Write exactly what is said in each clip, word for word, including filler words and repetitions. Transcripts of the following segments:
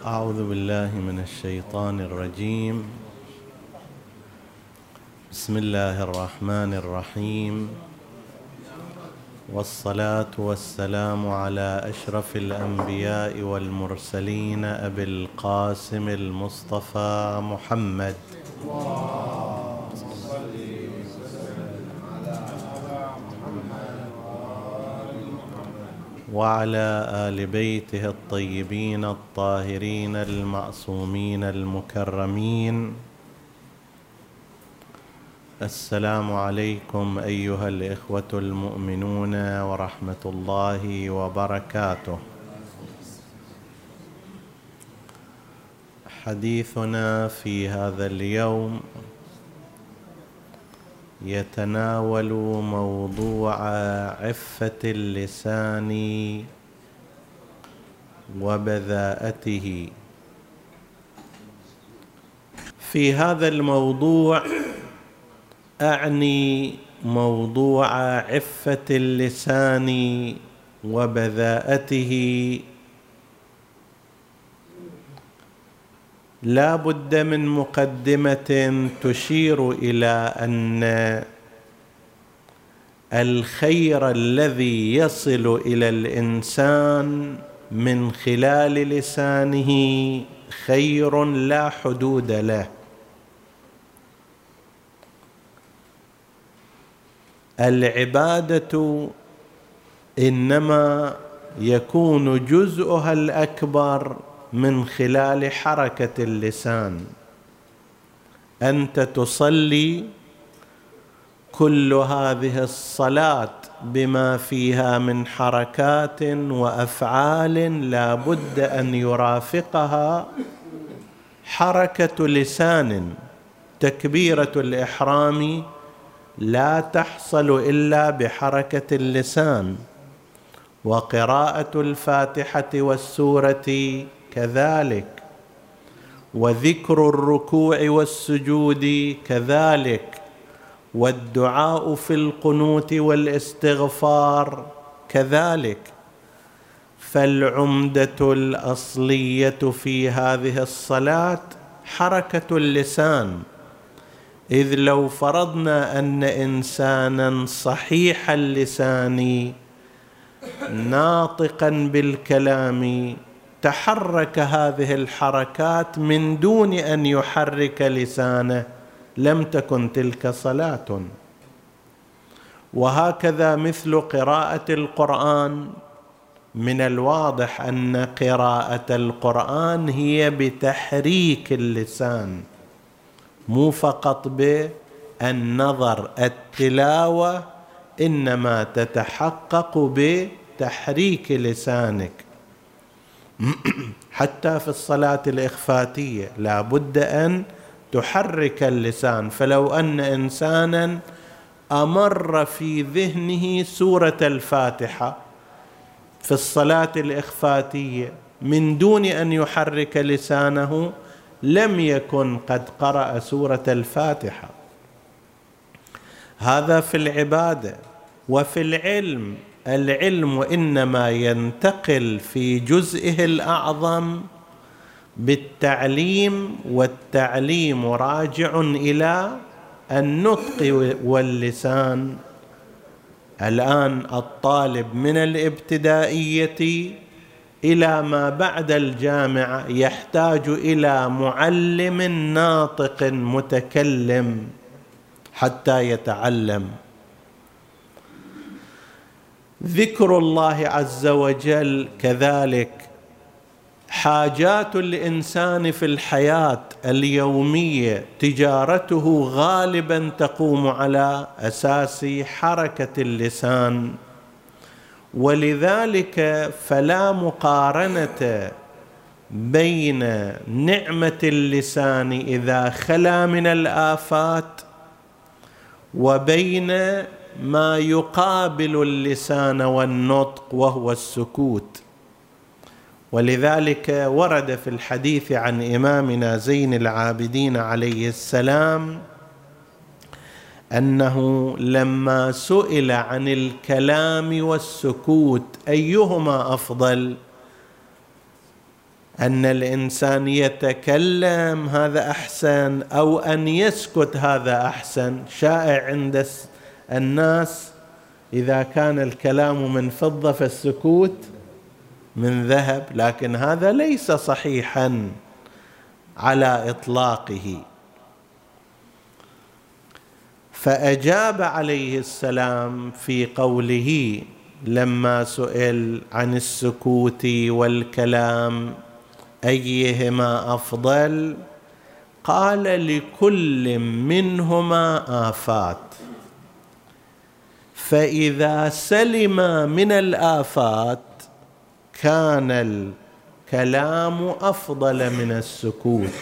أعوذ بالله من الشيطان الرجيم. بسم الله الرحمن الرحيم، والصلاة والسلام على أشرف الأنبياء والمرسلين أبي القاسم المصطفى محمد وعلى آل بيته الطيبين الطاهرين المعصومين المكرمين. السلام عليكم أيها الإخوة المؤمنون ورحمة الله وبركاته. حديثنا في هذا اليوم يتناول موضوع عفة اللسان وبذاءته. في هذا الموضوع أعني موضوع عفة اللسان وبذاءته لا بد من مقدمة تشير إلى أن الخير الذي يصل إلى الإنسان من خلال لسانه خير لا حدود له. العبادة إنما يكون جزءها الأكبر من خلال حركة اللسان. أنت تصلي، كل هذه الصلاة بما فيها من حركات وأفعال لا بد أن يرافقها حركة لسان. تكبيرة الإحرام لا تحصل إلا بحركة اللسان، وقراءة الفاتحة والسورة كذلك، وذكر الركوع والسجود كذلك، والدعاء في القنوت والاستغفار كذلك. فالعمدة الأصلية في هذه الصلاة حركة اللسان، إذ لو فرضنا أن إنسانا صحيح اللسان ناطقا بالكلام تحرك هذه الحركات من دون أن يحرك لسانه لم تكن تلك صلاة. وهكذا مثل قراءة القرآن، من الواضح أن قراءة القرآن هي بتحريك اللسان، مو فقط بالنظر. التلاوة إنما تتحقق بتحريك لسانك. حتى في الصلاة الإخفاتية لا بد أن تحرك اللسان. فلو أن إنسانا أمر في ذهنه سورة الفاتحة في الصلاة الإخفاتية من دون أن يحرك لسانه لم يكن قد قرأ سورة الفاتحة. هذا في العبادة. وفي العلم، العلم إنما ينتقل في جزئه الأعظم بالتعليم، والتعليم راجع إلى النطق واللسان. الآن الطالب من الابتدائية إلى ما بعد الجامعة يحتاج إلى معلم ناطق متكلم حتى يتعلم. ذكر الله عز وجل كذلك. حاجات الإنسان في الحياة اليومية تجارته غالبا تقوم على أساس حركة اللسان، ولذلك فلا مقارنة بين نعمة اللسان إذا خلا من الآفات وبين ما يقابل اللسان والنطق وهو السكوت. ولذلك ورد في الحديث عن إمامنا زين العابدين عليه السلام أنه لما سئل عن الكلام والسكوت أيهما أفضل، أن الإنسان يتكلم هذا أحسن أو أن يسكت هذا أحسن. شائع عند الناس إذا كان الكلام من فضة فالسكوت من ذهب، لكن هذا ليس صحيحا على إطلاقه. فأجاب عليه السلام في قوله لما سئل عن السكوت والكلام أيهما أفضل، قال لكل منهما آفات، فإذا سلم من الآفات كان الكلام أفضل من السكوت.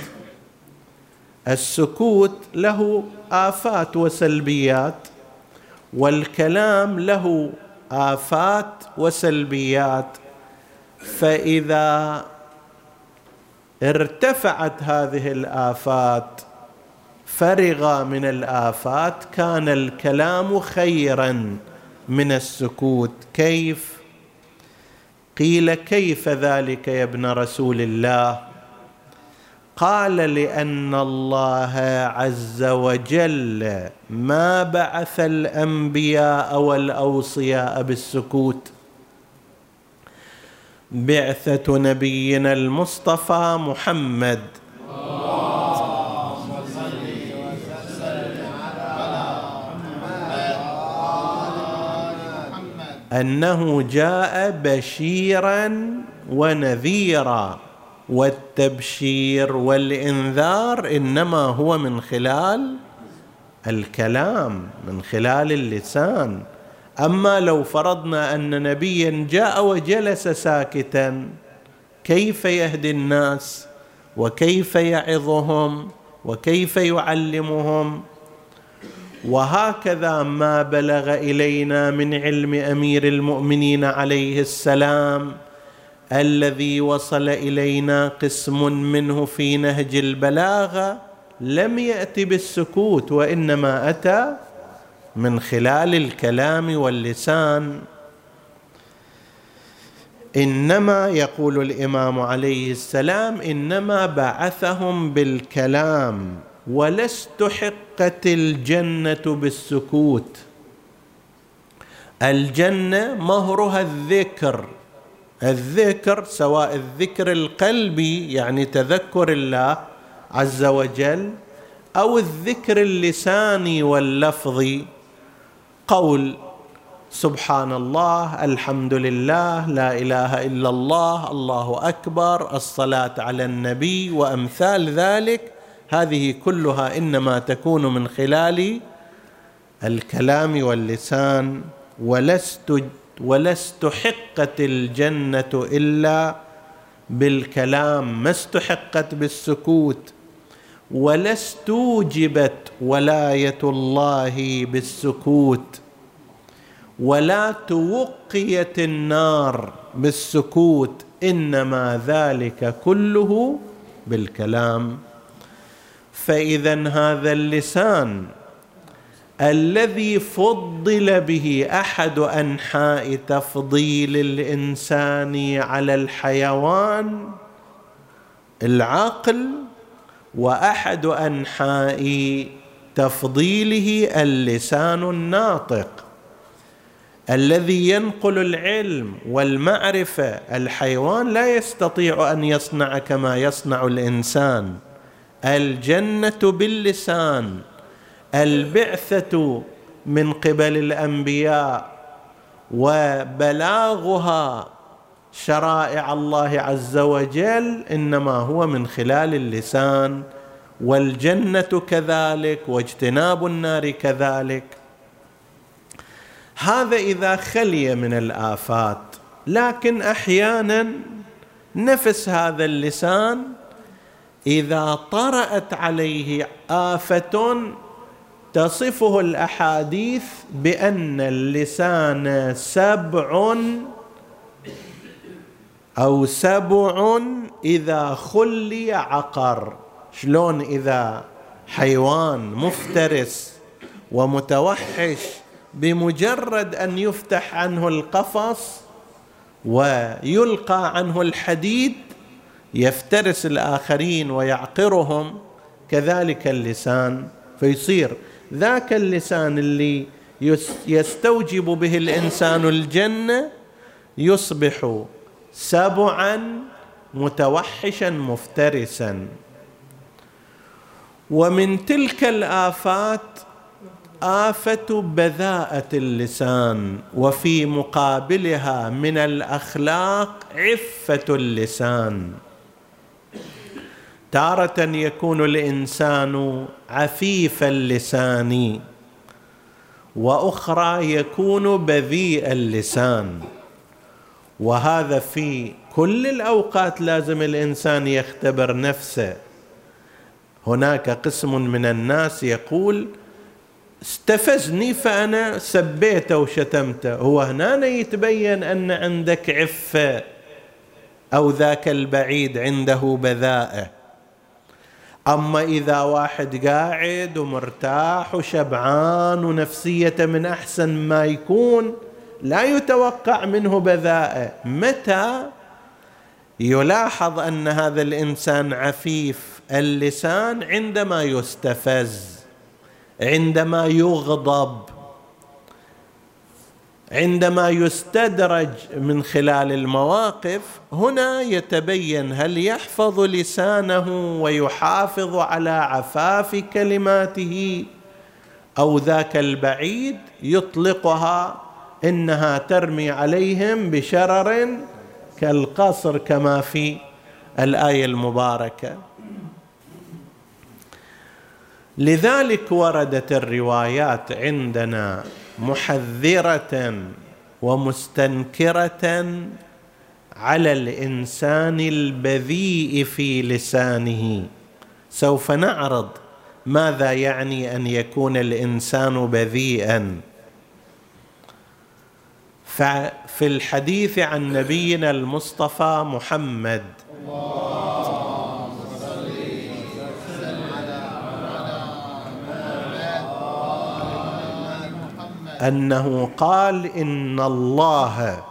السكوت له آفات وسلبيات، والكلام له آفات وسلبيات. فإذا ارتفعت هذه الآفات فرغ من الآفات كان الكلام خيرا من السكوت. كيف؟ قيل كيف ذلك يا ابن رسول الله؟ قال لأن الله عز وجل ما بعث الأنبياء والأوصياء بالسكوت. بعثة نبينا المصطفى محمد أنه جاء بشيرا ونذيرا، والتبشير والإنذار إنما هو من خلال الكلام، من خلال اللسان. أما لو فرضنا أن نبيا جاء وجلس ساكتا كيف يهدي الناس وكيف يعظهم وكيف يعلمهم؟ وهكذا ما بلغ إلينا من علم أمير المؤمنين عليه السلام الذي وصل إلينا قسم منه في نهج البلاغة لم يأتي بالسكوت، وإنما أتى من خلال الكلام واللسان. إنما يقول الإمام عليه السلام إنما بعثهم بالكلام، ولست حقت الجنة بالسكوت. الجنة مهرها الذكر، الذكر سواء الذكر القلبي يعني تذكر الله عز وجل، أو الذكر اللساني واللفظي، قول سبحان الله، الحمد لله، لا إله إلا الله، الله أكبر، الصلاة على النبي وأمثال ذلك. هذه كلها إنما تكون من خلال الكلام واللسان. ولست ولست حقت الجنة إلا بالكلام، ما استحقت بالسكوت. ولست وجبت ولاية الله بالسكوت، ولا توقيت النار بالسكوت، إنما ذلك كله بالكلام. فإذا هذا اللسان الذي فضل به أحد أنحاء تفضيل الإنسان على الحيوان العقل، وأحد أنحاء تفضيله اللسان الناطق الذي ينقل العلم والمعرفة. الحيوان لا يستطيع أن يصنع كما يصنع الإنسان. الجنة باللسان، البعثة من قبل الأنبياء وبلاغها شرائع الله عز وجل إنما هو من خلال اللسان، والجنة كذلك، واجتناب النار كذلك. هذا إذا خلي من الآفات. لكن أحيانا نفس هذا اللسان إذا طرأت عليه آفة تصفه الأحاديث بأن اللسان سبع أو سبع إذا خلي عقر. شلون إذا حيوان مفترس ومتوحش بمجرد أن يفتح عنه القفص ويلقى عنه الحديد يفترس الآخرين ويعقرهم، كذلك اللسان. فيصير ذاك اللسان اللي يستوجب به الإنسان الجنة يصبح سبعا متوحشا مفترسا. ومن تلك الآفات آفة بذاءة اللسان، وفي مقابلها من الأخلاق عفة اللسان. تارة يكون الإنسان عفيف اللسان، وأخرى يكون بذيء اللسان. وهذا في كل الأوقات لازم الإنسان يختبر نفسه. هناك قسم من الناس يقول استفزني فأنا سبيته وشتمته، هو هنا يتبين أن عندك عفة، أو ذاك البعيد عنده بذاءة. أما إذا واحد قاعد ومرتاح وشبعان ونفسيته من أحسن ما يكون، لا يتوقع منه بذاءة. متى يلاحظ أن هذا الإنسان عفيف اللسان؟ عندما يستفز، عندما يغضب، عندما يستدرج من خلال المواقف. هنا يتبين هل يحفظ لسانه ويحافظ على عفاف كلماته، أو ذاك البعيد يطلقها إنها ترمي عليهم بشرر كالقصر، كما في الآية المباركة. لذلك وردت الروايات عندنا محذرة ومستنكرة على الإنسان البذيء في لسانه. سوف نعرض ماذا يعني أن يكون الإنسان بذيئا. ففي الحديث عن نبينا المصطفى محمد أنه قال إن الله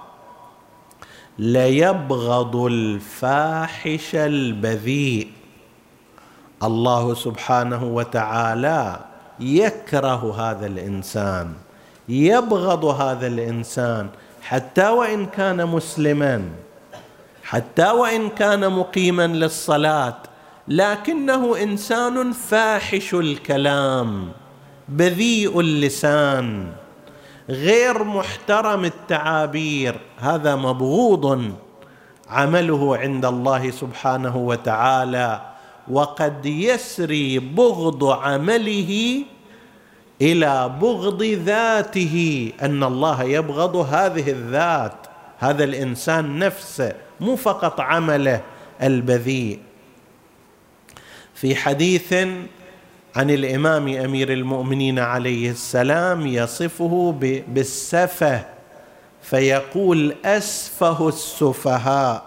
ليبغض الفاحش البذيء. الله سبحانه وتعالى يكره هذا الإنسان، يبغض هذا الإنسان، حتى وإن كان مسلما، حتى وإن كان مقيما للصلاة، لكنه إنسان فاحش الكلام، بذيء اللسان، غير محترم التعابير. هذا مبغوض عمله عند الله سبحانه وتعالى. وقد يسري بغض عمله إلى بغض ذاته، أن الله يبغض هذه الذات، هذا الإنسان نفسه، مو فقط عمله البذيء. في حديث عن الإمام أمير المؤمنين عليه السلام يصفه بالسفه، فيقول أسفه السفهاء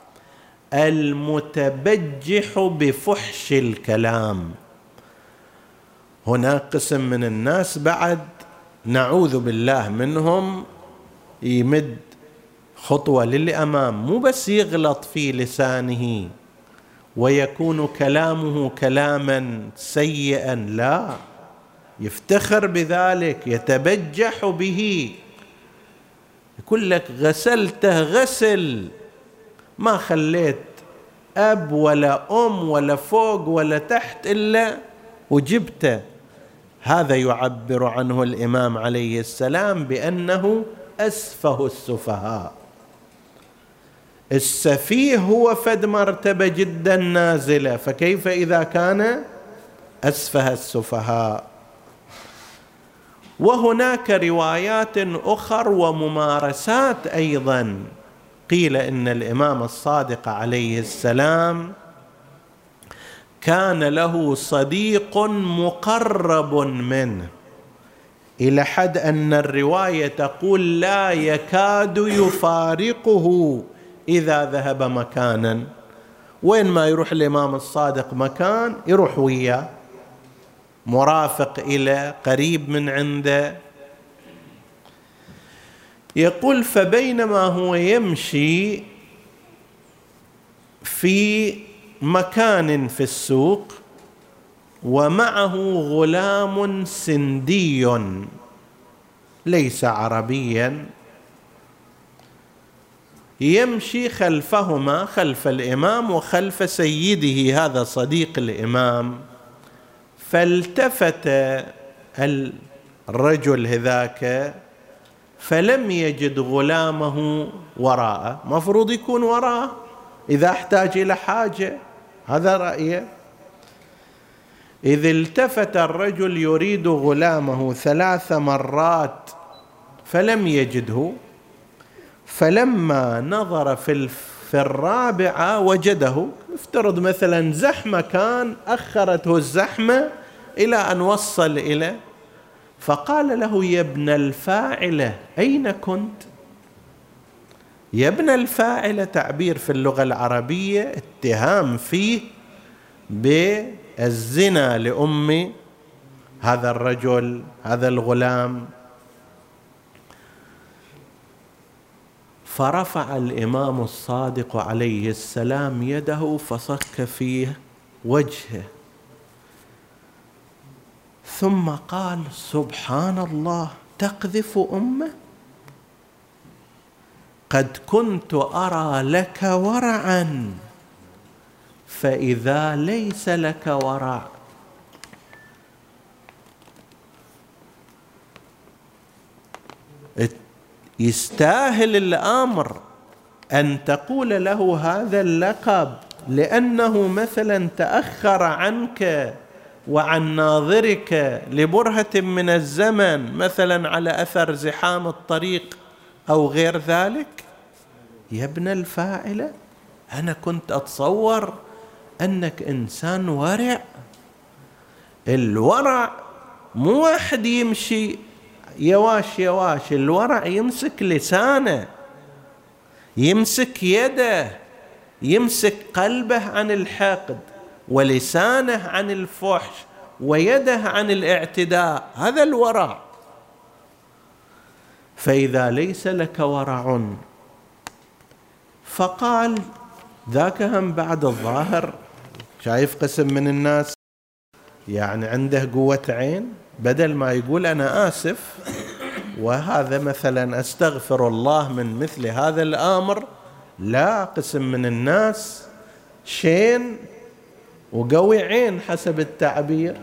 المتبجح بفحش الكلام. هناك قسم من الناس بعد نعوذ بالله منهم يمد خطوة للأمام، مو بس يغلط في لسانه ويكون كلامه كلاما سيئا، لا، يفتخر بذلك، يتبجح به، يقول لك غسلته غسل، ما خليت أب ولا أم ولا فوق ولا تحت إلا وجبته. هذا يعبر عنه الإمام عليه السلام بأنه أسفه السفهاء. السفيه هو فد مرتبة جدا نازلة، فكيف إذا كان أسفه السفهاء؟ وهناك روايات أخرى وممارسات أيضا. قيل إن الإمام الصادق عليه السلام كان له صديق مقرب منه، إلى حد أن الرواية تقول لا يكاد يفارقه إذا ذهب مكانا. وين ما يروح الإمام الصادق مكان يروح وياه، مرافق إلى قريب من عنده. يقول فبينما هو يمشي في مكان في السوق ومعه غلام سندي ليس عربيا يمشي خلفهما، خلف الإمام وخلف سيده هذا صديق الإمام. فالتفت الرجل هذاك فلم يجد غلامه وراءه، مفروض يكون وراءه إذا احتاج إلى حاجة، هذا رأيه. إذ التفت الرجل يريد غلامه ثلاث مرات فلم يجده، فلما نظر في في الرابعة وجده. افترض مثلا زحمة كان، أخرته الزحمة إلى أن وصل إليه، فقال له: يا ابن الفاعلة أين كنت؟ يا ابن الفاعلة تعبير في اللغة العربية اتهام فيه بالزنا لأم هذا الرجل هذا الغلام. فرفع الإمام الصادق عليه السلام يده فصك فيه وجهه، ثم قال: سبحان الله، تقذف أمه؟ قد كنت أرى لك ورعا، فإذا ليس لك ورع. يستاهل الأمر أن تقول له هذا اللقب لأنه مثلا تأخر عنك وعن ناظرك لبرهة من الزمن، مثلا على أثر زحام الطريق أو غير ذلك؟ يا ابن الفاعلة، أنا كنت أتصور أنك إنسان ورع. الورع مو واحد يمشي يواش يواش، الورع يمسك لسانه، يمسك يده، يمسك قلبه عن الحقد، ولسانه عن الفحش، ويده عن الاعتداء. هذا الورع. فإذا ليس لك ورع، فقال ذاك هم بعد الظاهر شايف قسم من الناس يعني عنده قوة عين، بدل ما يقول أنا آسف وهذا مثلا أستغفر الله من مثل هذا الأمر، لا، قسم من الناس شين وقوي عين حسب التعبير.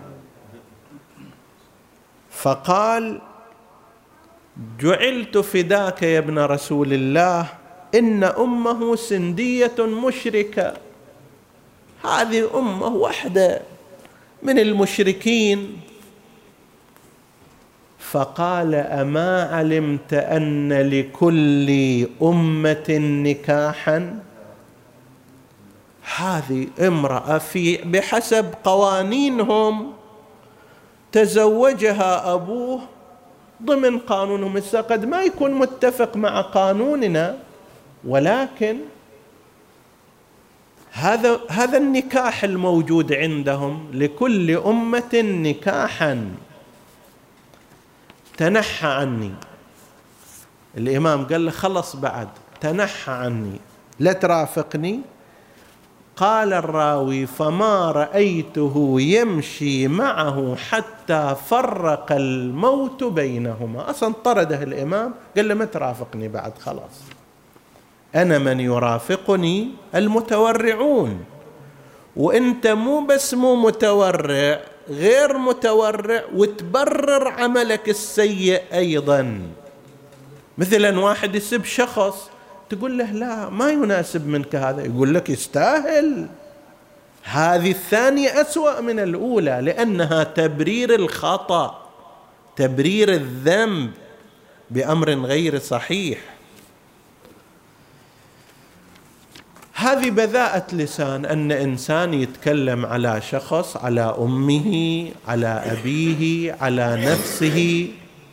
فقال: جعلت فداك يا ابن رسول الله، إن أمه سندية مشركة. هذه أمه واحدة من المشركين. فقال: أما علمت أن لكل أمة نكاحا؟ هذه امرأة في بحسب قوانينهم تزوجها أبوه ضمن قانونهم. قد ما يكون متفق مع قانوننا، ولكن هذا هذا النكاح الموجود عندهم، لكل أمة نكاحا. تنحى عني. الإمام قال له: خلص بعد، تنحى عني، لا ترافقني. قال الراوي: فما رأيته يمشي معه حتى فرق الموت بينهما. أصلا طرده الإمام، قال له: ما ترافقني بعد، خلاص، أنا من يرافقني المتورعون، وإنت مو بس مو متورع، غير متورع وتبرر عملك السيء أيضا. مثلا واحد يسب شخص، تقول له: لا، ما يناسب منك هذا، يقول لك يستاهل. هذه الثانية أسوأ من الأولى، لأنها تبرير الخطأ، تبرير الذنب بأمر غير صحيح. هذه بذاءة لسان، أن إنسان يتكلم على شخص، على أمه، على أبيه، على نفسه،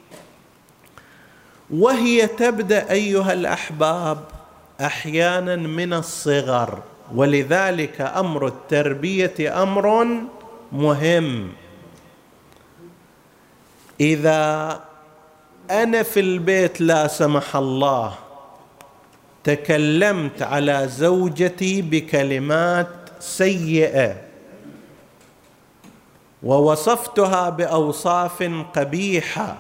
وهي تبدأ أيها الأحباب أحيانا من الصغر. ولذلك أمر التربية أمر مهم. إذا أنا في البيت لا سمح الله تكلمت على زوجتي بكلمات سيئة ووصفتها بأوصاف قبيحة.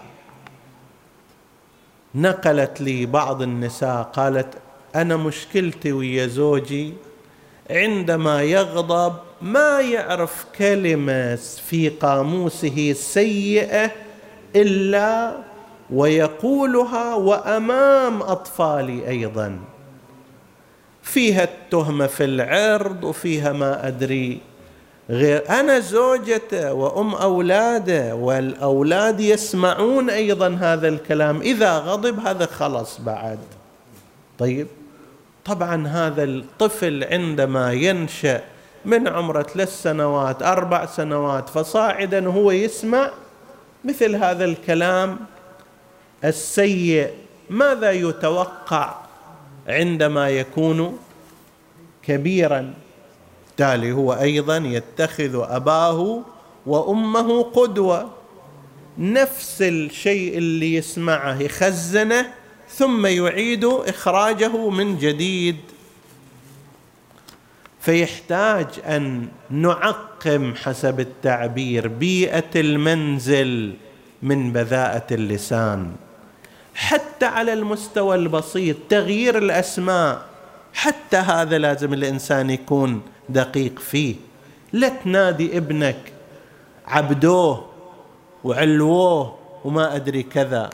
نقلت لي بعض النساء قالت: أنا مشكلتي ويا زوجي عندما يغضب ما يعرف كلمة في قاموسه سيئة إلا ويقولها وأمام أطفالي أيضا، فيها التهمة في العرض وفيها ما أدري غير. أنا زوجته وأم أولاده، والأولاد يسمعون أيضا هذا الكلام. إذا غضب هذا خلص بعد. طيب، طبعا هذا الطفل عندما ينشأ من عمره ثلاث سنوات أربع سنوات فصاعدا هو يسمع مثل هذا الكلام السيء، ماذا يتوقع عندما يكون كبيرا؟ بالتالي هو أيضا يتخذ أباه وأمه قدوة. نفس الشيء اللي يسمعه يخزنه ثم يعيد إخراجه من جديد. فيحتاج أن نعقم حسب التعبير بيئة المنزل من بذاءة اللسان، حتى على المستوى البسيط تغيير الأسماء، حتى هذا لازم الإنسان يكون دقيق فيه. لا تنادي ابنك عبدوه وعلووه وما أدري كذا،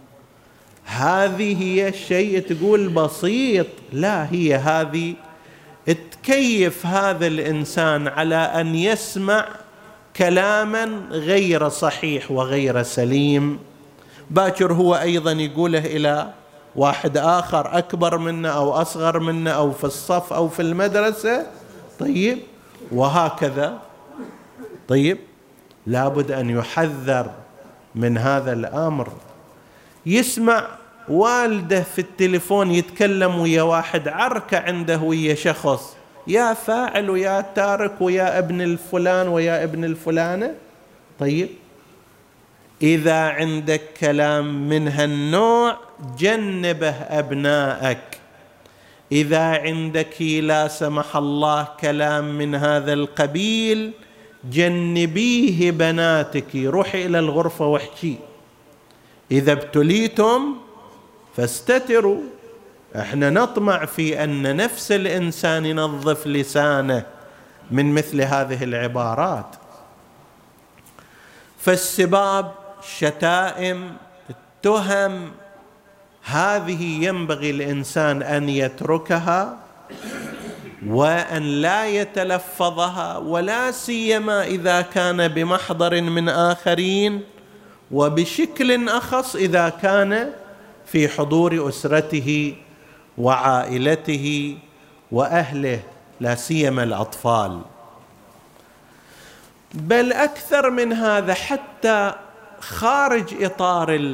هذه هي الشيء تقول بسيط، لا، هي هذه تكيف هذا الإنسان على أن يسمع كلاما غير صحيح وغير سليم. باكر هو أيضا يقوله إلى واحد آخر أكبر منه أو أصغر منه أو في الصف أو في المدرسة. طيب، وهكذا. طيب، لابد أن يحذر من هذا الأمر. يسمع والده في التليفون يتكلم ويا واحد عركة عنده ويا شخص، يا فاعل ويا تارك ويا ابن الفلان ويا ابن الفلانة. طيب، إذا عندك كلام من هالنوع جنبه أبنائك. إذا عندك لا سمح الله كلام من هذا القبيل جنبيه بناتك، روحي إلى الغرفة واحكي. إذا ابتليتم فاستتروا. احنا نطمع في أن نفس الإنسان ينظف لسانه من مثل هذه العبارات. فالسباب، الشتائم، التهم، هذه ينبغي الإنسان أن يتركها وأن لا يتلفظها، ولا سيما إذا كان بمحضر من آخرين، وبشكل أخص إذا كان في حضور أسرته وعائلته وأهله، لا سيما الأطفال. بل أكثر من هذا، حتى خارج إطار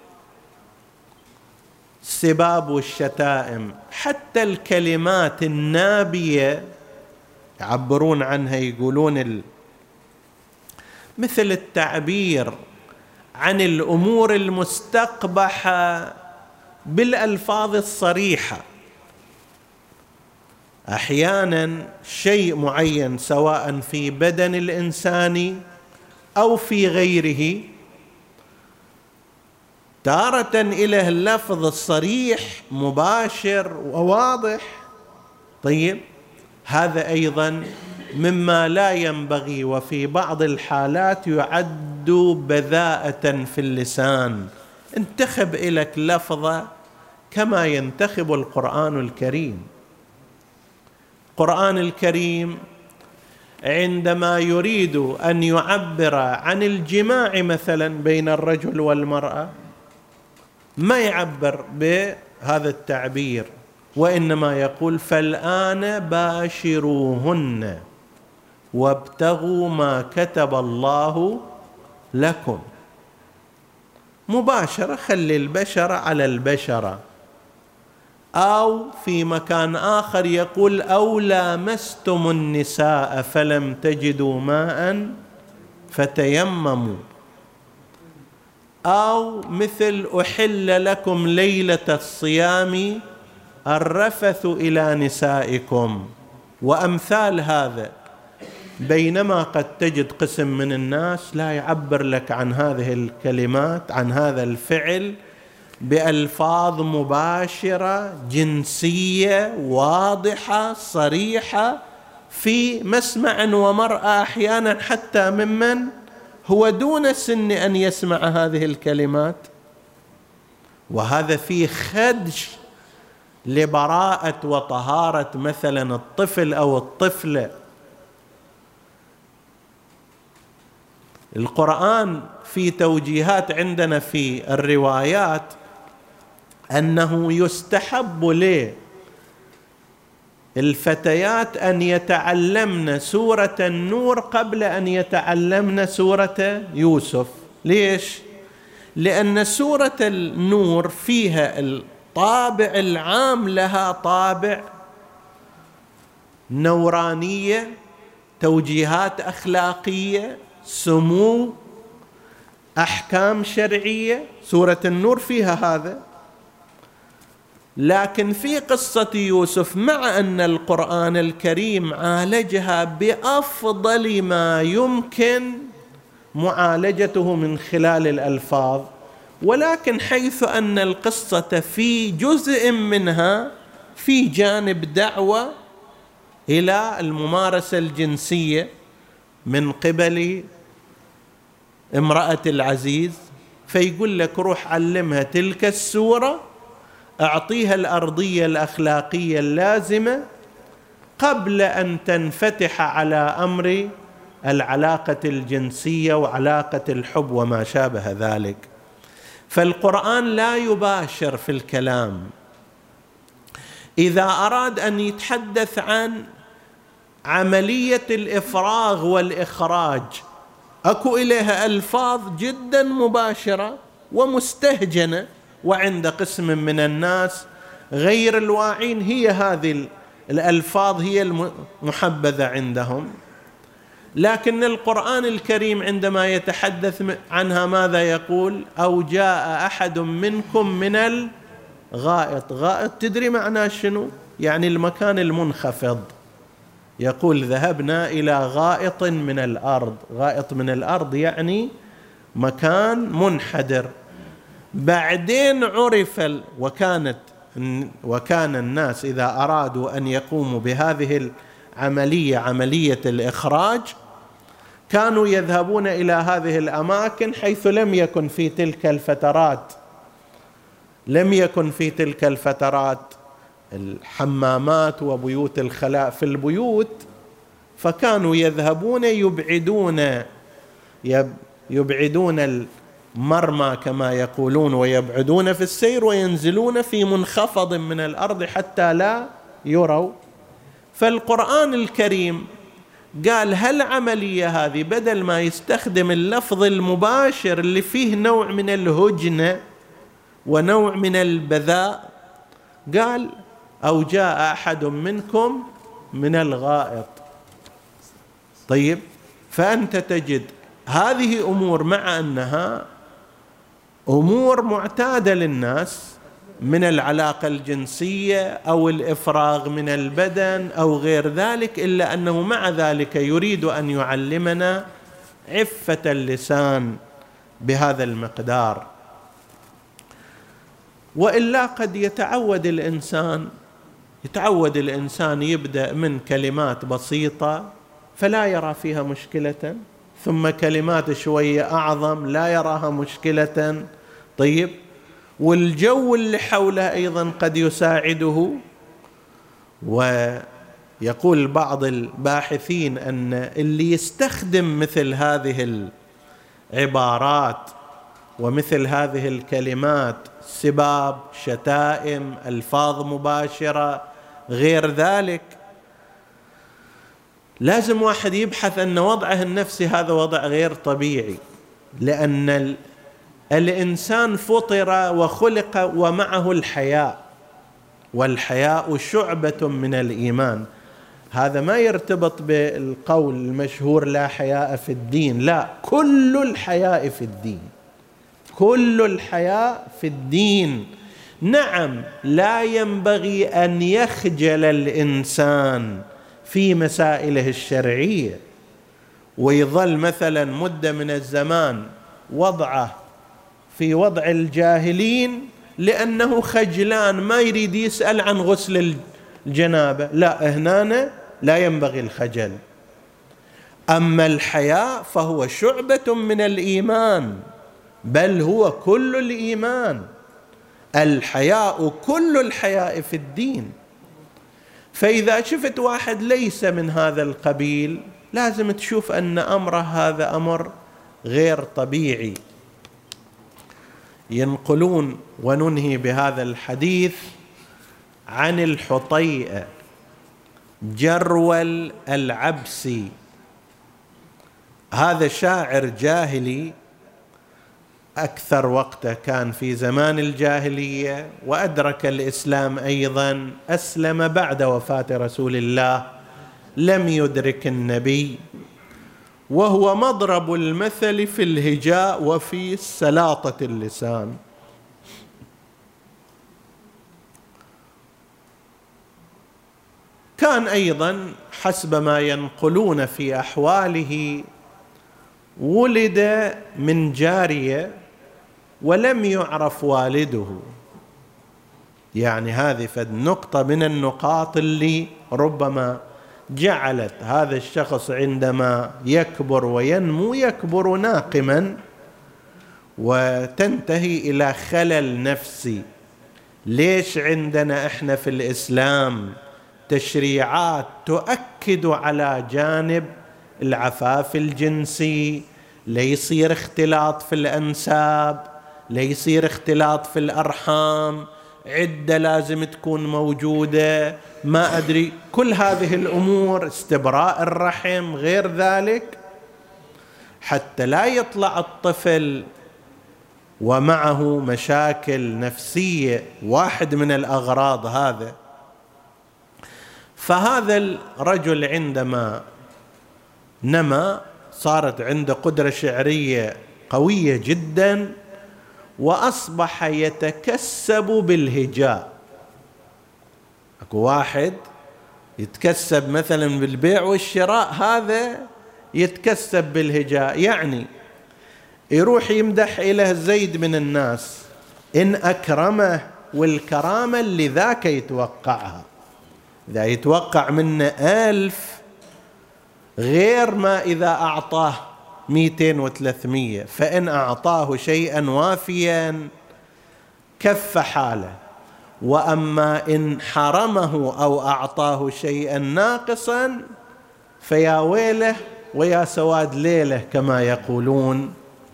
السباب والشتائم، حتى الكلمات النابية يعبرون عنها، يقولون ال... مثل التعبير عن الأمور المستقبحة بالألفاظ الصريحة. أحيانا شيء معين سواء في بدن الإنسان أو في غيره تارة إليه اللفظ الصريح مباشر وواضح. طيب، هذا أيضا مما لا ينبغي، وفي بعض الحالات يعد بذاءة في اللسان. انتخب إليك لفظة كما ينتخب القرآن الكريم. القرآن الكريم عندما يريد أن يعبر عن الجماع مثلا بين الرجل والمرأة ما يعبر بهذا التعبير، وإنما يقول: فالآن باشروهن وابتغوا ما كتب الله لكم. مباشرة، خلي البشرة على البشرة. أو في مكان آخر يقول: أو لامستم النساء فلم تجدوا ماء فتيمموا. أو مثل: أحل لكم ليلة الصيام الرفث إلى نسائكم وأمثال هذا، بينما قد تجد قسم من الناس لا يعبر لك عن هذه الكلمات، عن هذا الفعل، بألفاظ مباشرة جنسية واضحة صريحة في مسمع ومرأى، أحيانا حتى ممن هو دون سن أن يسمع هذه الكلمات، وهذا فيه خدش لبراءة وطهارة مثلا الطفل أو الطفلة. القرآن في توجيهات عندنا في الروايات أنه يستحب للفتيات أن يتعلمن سورة النور قبل أن يتعلمن سورة يوسف. ليش؟ لأن سورة النور فيها الطابع العام، لها طابع نورانية، توجيهات أخلاقية، سمو، أحكام شرعية، سورة النور فيها هذا. لكن في قصة يوسف، مع أن القرآن الكريم عالجها بأفضل ما يمكن معالجته من خلال الألفاظ، ولكن حيث أن القصة في جزء منها في جانب دعوة إلى الممارسة الجنسية من قبل امرأة العزيز، فيقول لك روح علمها تلك السورة، أعطيها الأرضية الأخلاقية اللازمة قبل أن تنفتح على أمر العلاقة الجنسية وعلاقة الحب وما شابه ذلك. فالقرآن لا يباشر في الكلام. إذا أراد أن يتحدث عن عملية الإفراغ والإخراج، أكو إليها ألفاظ جدا مباشرة ومستهجنة، وعند قسم من الناس غير الواعين هي هذه الألفاظ هي المحبذة عندهم. لكن القرآن الكريم عندما يتحدث عنها ماذا يقول؟ أو جاء أحد منكم من الغائط. غائط تدري معناه شنو؟ يعني المكان المنخفض. يقول ذهبنا إلى غائط من الأرض. غائط من الأرض يعني مكان منحدر. بعدين عرف ال... وكانت وكان الناس إذا أرادوا أن يقوموا بهذه العملية، عملية الإخراج، كانوا يذهبون إلى هذه الأماكن حيث لم يكن في تلك الفترات لم يكن في تلك الفترات الحمامات وبيوت الخلاء في البيوت، فكانوا يذهبون يبعدون يبعدون المرمى كما يقولون، ويبعدون في السير وينزلون في منخفض من الأرض حتى لا يروا. فالقرآن الكريم قال هالعملية هذه بدل ما يستخدم اللفظ المباشر اللي فيه نوع من الهجنة ونوع من البذاء، قال أو جاء أحد منكم من الغائط. طيب، فأنت تجد هذه أمور مع أنها أمور معتادة للناس من العلاقة الجنسية أو الإفراغ من البدن أو غير ذلك، إلا أنه مع ذلك يريد أن يعلمنا عفة اللسان بهذا المقدار. وإلا قد يتعود الإنسان يتعود الإنسان يبدأ من كلمات بسيطة فلا يرى فيها مشكلة، ثم كلمات شوية أعظم لا يراها مشكلة. طيب، والجو اللي حوله أيضا قد يساعده. ويقول بعض الباحثين أن اللي يستخدم مثل هذه العبارات ومثل هذه الكلمات، سباب، شتائم، ألفاظ مباشرة، غير ذلك، لازم واحد يبحث أن وضعه النفسي هذا وضع غير طبيعي، لأن الإنسان فطر وخلق ومعه الحياء، والحياء شعبة من الإيمان. هذا ما يرتبط بالقول المشهور لا حياء في الدين، لا، كل الحياء في الدين، كل الحياء في الدين. نعم، لا ينبغي أن يخجل الإنسان في مسائله الشرعية ويظل مثلا مدة من الزمان وضعه في وضع الجاهلين لأنه خجلان ما يريد يسأل عن غسل الجنابة. لا، هنا لا ينبغي الخجل. أما الحياء فهو شعبة من الإيمان، بل هو كل الإيمان. الحياء كل الحياء في الدين. فإذا شفت واحد ليس من هذا القبيل لازم تشوف أن أمره هذا أمر غير طبيعي. ينقلون، وننهي بهذا الحديث، عن الحطيئة جرول العبسي. هذا شاعر جاهلي أكثر وقته كان في زمان الجاهلية، وأدرك الإسلام أيضا، أسلم بعد وفاة رسول الله، لم يدرك النبي، وهو مضرب المثل في الهجاء وفي سلاطة اللسان. كان أيضا حسب ما ينقلون في أحواله ولد من جارية ولم يعرف والده. يعني هذه فد نقطة من النقاط اللي ربما جعلت هذا الشخص عندما يكبر وينمو يكبر ناقما وتنتهي إلى خلل نفسي. ليش عندنا إحنا في الإسلام تشريعات تؤكد على جانب العفاف الجنسي، ليصير اختلاط في الأنساب، ليصير اختلاط في الأرحام، عدة لازم تكون موجودة، ما أدري، كل هذه الأمور، استبراء الرحم، غير ذلك، حتى لا يطلع الطفل ومعه مشاكل نفسية. واحد من الأغراض هذا. فهذا الرجل عندما نما صارت عنده قدرة شعرية قوية جدا، وأصبح يتكسب بالهجاء. أكو واحد يتكسب مثلا بالبيع والشراء، هذا يتكسب بالهجاء، يعني يروح يمدح إلى زيد من الناس إن أكرمه، والكرامة اللي ذاك يتوقعها. إذا يتوقع منه ألف غير ما إذا أعطاه مئتين وثلاثمية، فإن أعطاه شيئا وافيا كف حاله، وأما إن حرمه أو أعطاه شيئا ناقصا فيا ويله ويا سواد ليله كما يقولون.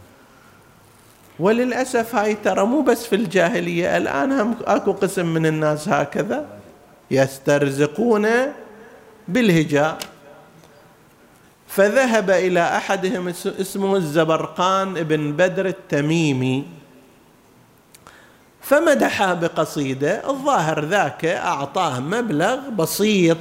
وللأسف هاي ترى مو بس في الجاهلية، الآن هم أكو قسم من الناس هكذا يسترزقون بالهجاء. فذهب إلى أحدهم اسمه الزبرقان ابن بدر التميمي فمدحه بقصيدة، الظاهر ذاك أعطاه مبلغ بسيط،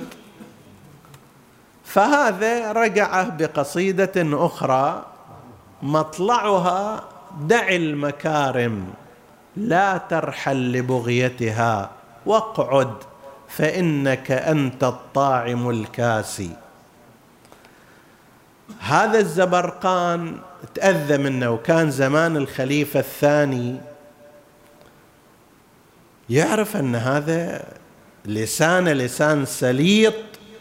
فهذا رجعه بقصيدة أخرى مطلعها: دع المكارم لا ترحل لبغيتها، واقعد فإنك أنت الطاعم الكاسي. هذا الزبرقان تأذى منه، وكان زمان الخليفة الثاني يعرف أن هذا لسان لسان سليط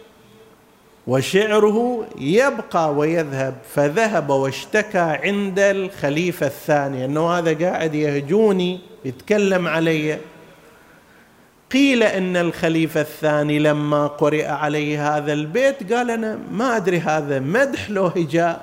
وشعره يبقى ويذهب، فذهب واشتكى عند الخليفة الثاني أنه هذا قاعد يهجوني يتكلم علي. قيل إن الخليفة الثاني لما قرئ عليه هذا البيت قال أنا ما أدري هذا مدح له هجاء،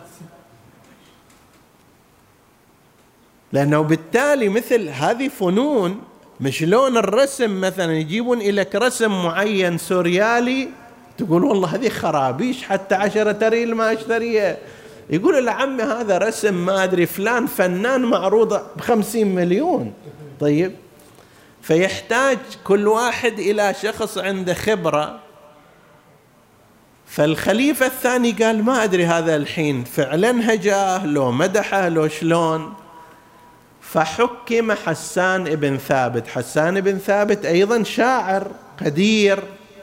لأنه بالتالي مثل هذه فنون، مش لون الرسم مثلا يجيبون إليك رسم معين سوريالي تقول والله هذه خرابيش حتى عشرة ريال ما أشتريها، يقول لعمي هذا رسم ما أدري فلان فنان معروض بخمسين مليون. طيب، فيحتاج كل واحد إلى شخص عنده خبرة. فالخليفة الثاني قال ما أدري هذا الحين فعلا هجاه لو مدحه لو شلون. فحكم حسان بن ثابت. حسان بن ثابت أيضا شاعر قدير،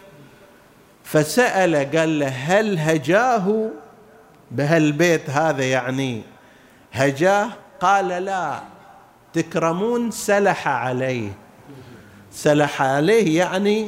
فسأل قال له هل هجاه بهالبيت هذا؟ يعني هجاه؟ قال لا، تكرمون سلح عليه. سلح عليه يعني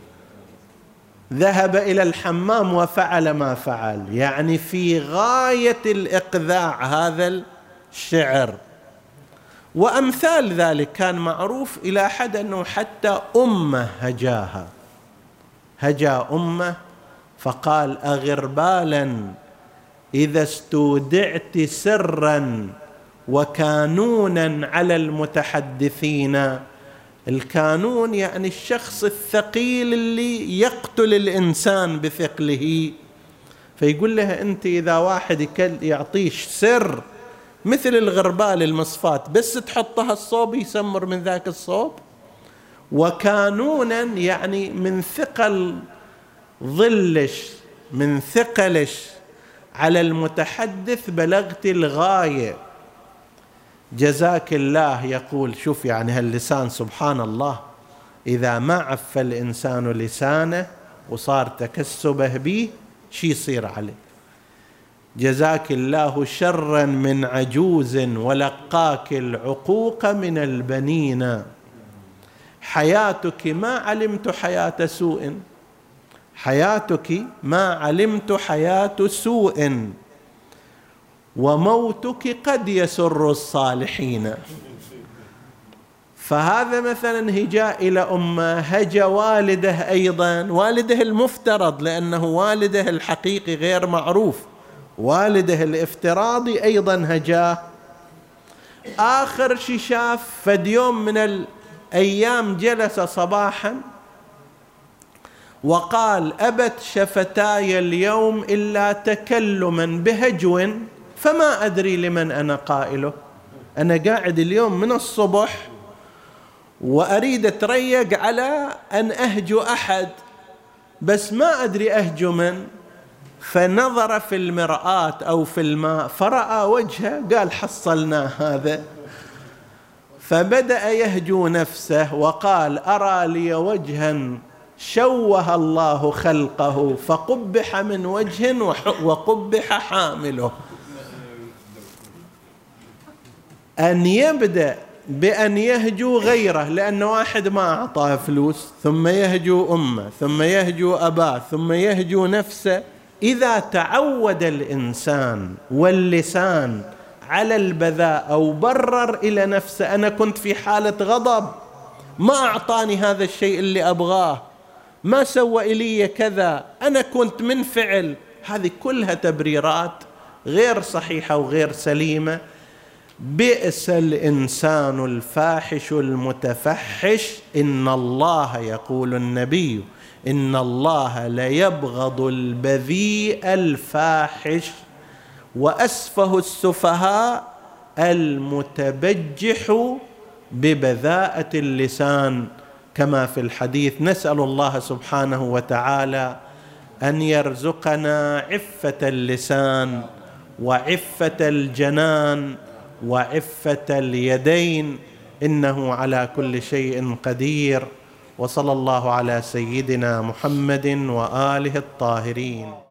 ذهب إلى الحمام وفعل ما فعل، يعني في غاية الإقذاع هذا الشعر. وأمثال ذلك كان معروف إلى حد أنه حتى أمه هجاها، هجا أمه فقال أغربالا إذا استودعت سرا وكانونا على المتحدثين. الكانون يعني الشخص الثقيل اللي يقتل الإنسان بثقله، فيقول لها أنت إذا واحد يعطيش سر مثل الغربال المصفات بس تحطها الصوب يسمر من ذاك الصوب. وكانونا يعني من ثقل ظلش، من ثقلش على المتحدث بلغت الغاية. جزاك الله يقول شوف يعني هاللسان سبحان الله إذا ما عف الإنسان لسانه وصار تكسبه به شي يصير عليه. جزاك الله شرا من عجوز ولقاك العقوق من البنين. حياتك ما علمت حياة سوء، حياتك ما علمت حياة سوء، وموتك قد يسر الصالحين. فهذا مثلا هجاء إلى أمه، هجى والده أيضا، والده المفترض لأنه والده الحقيقي غير معروف، والده الافتراضي أيضا هجاه. آخر شي شاف فد يوم من الأيام جلس صباحا وقال أبت شفتاي اليوم إلا تكلما بهجو فما أدري لمن أنا قائله. أنا قاعد اليوم من الصبح وأريد أتريق على أن أهجو أحد بس ما أدري أهجو من. فنظر في المرآة أو في الماء فرأى وجهه قال حصلنا هذا، فبدأ يهجو نفسه وقال أرى لي وجها شوه الله خلقه فقبح من وجه وقبح حامله. أن يبدأ بأن يهجو غيره لأن واحد ما أعطاه فلوس، ثم يهجو أمه، ثم يهجو أباه، ثم يهجو نفسه. إذا تعود الإنسان واللسان على البذاء أو برر إلى نفسه أنا كنت في حالة غضب ما أعطاني هذا الشيء اللي أبغاه، ما سوى إلي كذا، أنا كنت منفعل، هذه كلها تبريرات غير صحيحة وغير سليمة. بئس الإنسان الفاحش المتفحش، إن الله يقول النبي إن الله ليبغض البذيء الفاحش، وأسفه السفهاء المتبجح ببذاءة اللسان كما في الحديث. نسأل الله سبحانه وتعالى أن يرزقنا عفة اللسان وعفة الجنان وعفة اليدين، إنه على كل شيء قدير. وصلى الله على سيدنا محمد وآله الطاهرين.